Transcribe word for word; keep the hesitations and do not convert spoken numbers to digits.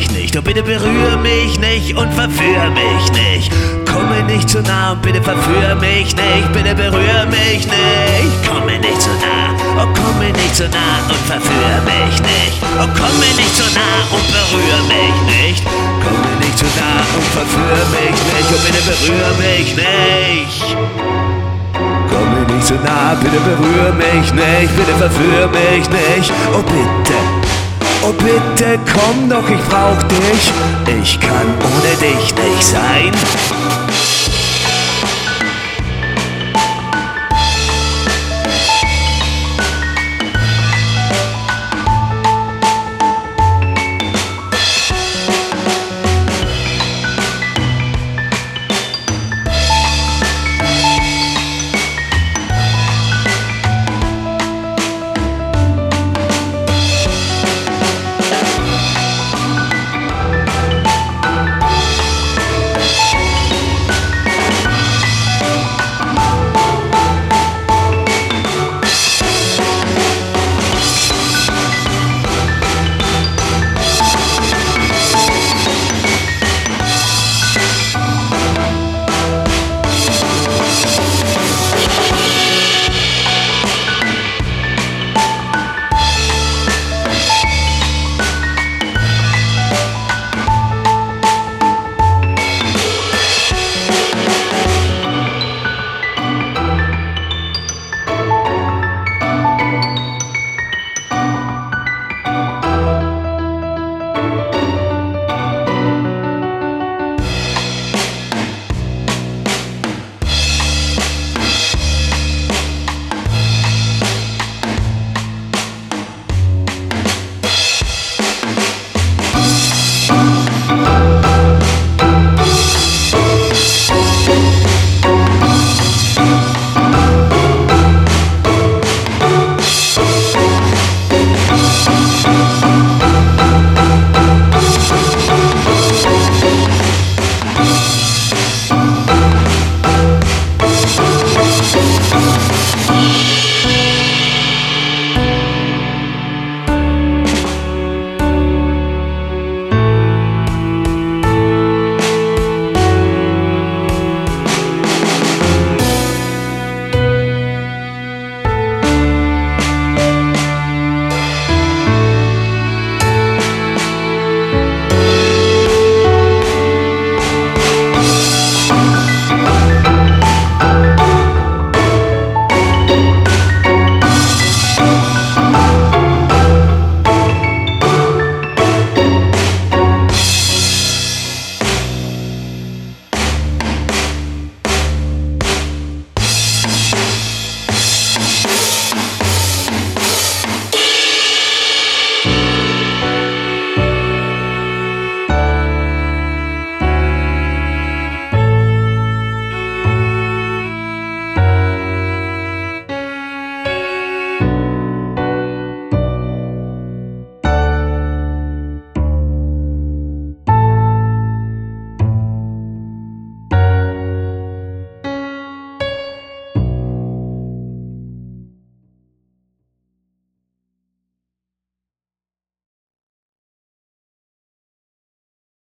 mich nicht, oh bitte berühr mich nicht und verführ mich nicht. Komm mir nicht zu nah und bitte verführ mich nicht, bitte berühr mich nicht. Komm mir nicht zu nah, oh komm mir nicht zu nah und verführ mich nicht. Oh komm mir nicht zu nah und berühr mich nicht. Komm mir nicht zu nah und verführ mich nicht, oh bitte berühr mich nicht. Komm mir nicht zu nah, bitte berühr mich nicht, bitte verführ mich nicht, oh bitte. Oh bitte komm doch, ich brauch dich, ich kann ohne dich nicht sein.